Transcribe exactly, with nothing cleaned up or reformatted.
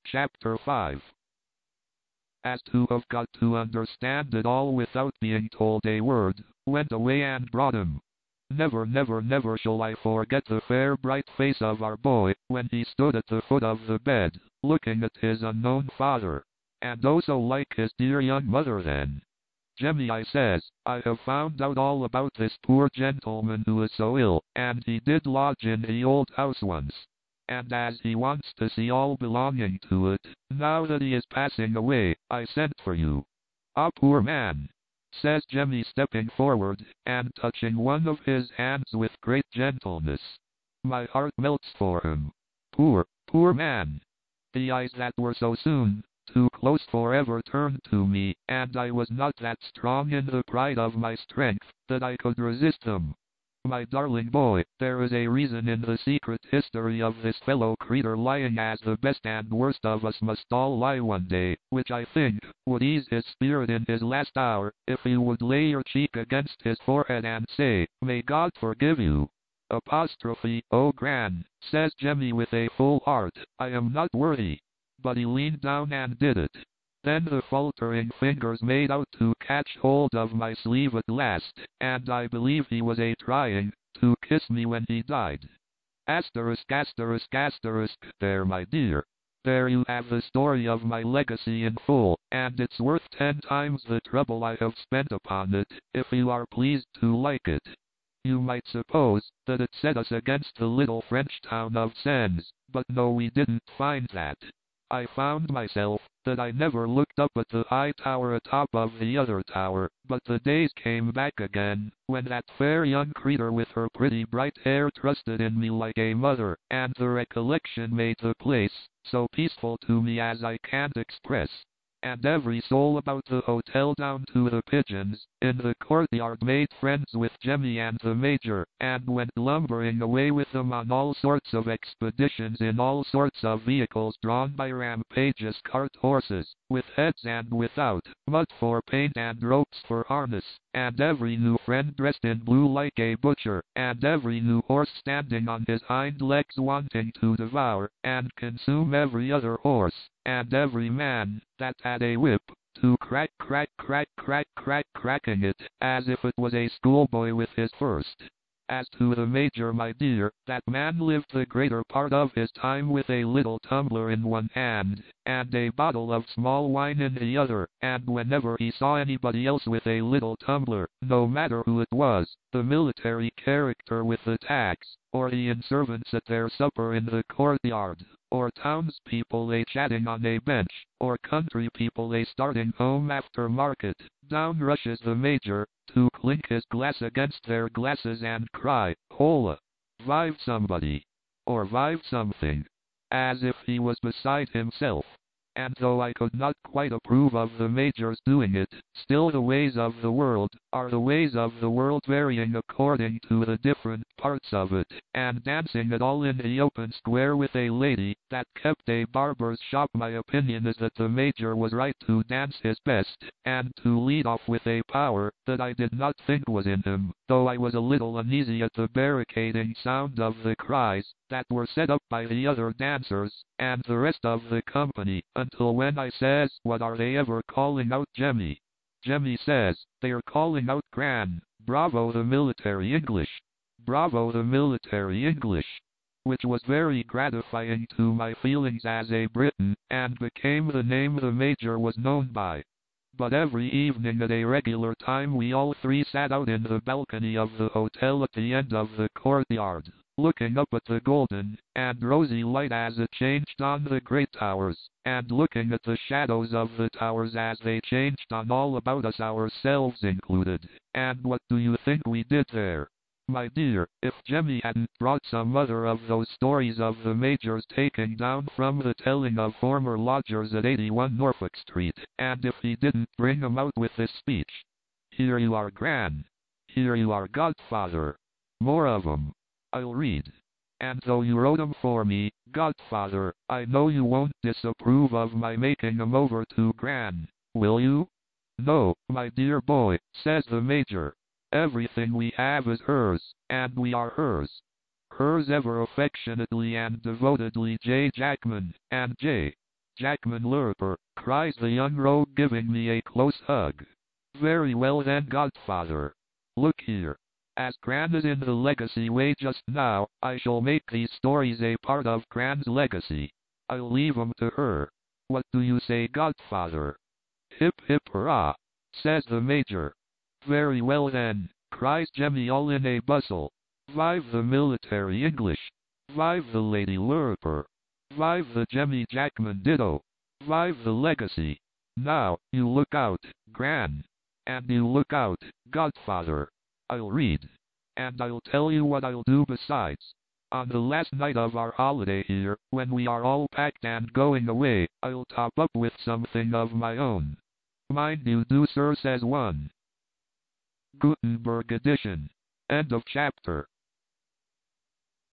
Chapter five. As to have got to understand it all without being told a word, went away and brought him. Never, never, never shall I forget the fair bright face of our boy, when he stood at the foot of the bed, looking at his unknown father, and oh so like his dear young mother then. Jemmy, I says, I have found out all about this poor gentleman who is so ill, and he did lodge in the old house once. And as he wants to see all belonging to it, now that he is passing away, I sent for you. Ah, poor man, says Jemmy, stepping forward, and touching one of his hands with great gentleness. My heart melts for him. Poor, poor man. The eyes that were so soon too close forever turned to me, and I was not that strong in the pride of my strength, that I could resist them. My darling boy, there is a reason in the secret history of this fellow creature lying, as the best and worst of us must all lie one day, which I think would ease his spirit in his last hour, if you would lay your cheek against his forehead and say, "May God forgive you." Apostrophe, "Oh Gran," says Jemmy with a full heart, "I am not worthy." But he leaned down and did it. Then the faltering fingers made out to catch hold of my sleeve at last, and I believe he was a-trying to kiss me when he died. Asterisk, asterisk, asterisk, there my dear. There you have the story of my legacy in full, and it's worth ten times the trouble I have spent upon it, if you are pleased to like it. You might suppose that it set us against the little French town of Sens, but no, we didn't find that. I found myself that I never looked up at the high tower atop of the other tower, but the days came back again, when that fair young creature with her pretty bright hair trusted in me like a mother, and the recollection made the place so peaceful to me as I can't express. And every soul about the hotel down to the pigeons in the courtyard made friends with Jemmy and the Major, and went lumbering away with them on all sorts of expeditions in all sorts of vehicles drawn by rampageous cart horses, with heads and without, mud for paint and ropes for harness, and every new friend dressed in blue like a butcher, and every new horse standing on his hind legs wanting to devour and consume every other horse, and every man that had a whip to crack, crack, crack, crack, crack, cracking it, as if it was a schoolboy with his first. As to the Major, my dear, that man lived the greater part of his time with a little tumbler in one hand, and a bottle of small wine in the other, and whenever he saw anybody else with a little tumbler, no matter who it was, the military character with the tax, or the servants at their supper in the courtyard, or townspeople a-chatting on a bench, or country people a-starting home after market, down rushes the Major, to clink his glass against their glasses and cry, "Hola! Vive somebody!" or "Vive something!" as if he was beside himself. And though I could not quite approve of the Major's doing it, still the ways of the world are the ways of the world, varying according to the different parts of it, and dancing it all in the open square with a lady that kept a barber's shop. My opinion is that the Major was right to dance his best, and to lead off with a power that I did not think was in him, though I was a little uneasy at the barricading sound of the cries that were set up by the other dancers and the rest of the company, until when I says, "What are they ever calling out, Jemmy?" Jemmy says, "They are calling out Gran, bravo the military English, bravo the military English," which was very gratifying to my feelings as a Briton, and became the name the Major was known by. But every evening at a regular time we all three sat out in the balcony of the hotel at the end of the courtyard, looking up at the golden and rosy light as it changed on the great towers, and looking at the shadows of the towers as they changed on all about us, ourselves included. And what do you think we did there? My dear, if Jemmy hadn't brought some other of those stories of the Major's taking down from the telling of former lodgers at eighty-one Norfolk Street, and if he didn't bring 'em out with this speech, "Here you are, Gran. Here you are, godfather. More of 'em. I'll read. And though you wrote 'em for me, godfather, I know you won't disapprove of my making 'em over to Gran, will you?" "No, my dear boy," says the Major. "Everything we have is hers, and we are hers. Hers ever affectionately and devotedly, J. Jackman, and J. Jackman Lurper, cries the young rogue, giving me a close hug. Very well then, godfather. Look here. As Gran is in the legacy way just now, I shall make these stories a part of Gran's legacy. I'll leave 'em to her. What do you say, godfather? Hip hip hurrah, says the major. Very well then, cries Jemmy, all in a bustle. Vive the military English. Vive the Lady Lurper. Vive the Jemmy Jackman ditto. Vive the legacy. Now, you look out, Gran. And you look out, godfather. I'll read. And I'll tell you what I'll do besides. On the last night of our holiday here, when we are all packed and going away, I'll top up with something of my own. Mind you do, sir, says one. Gutenberg edition. End of chapter.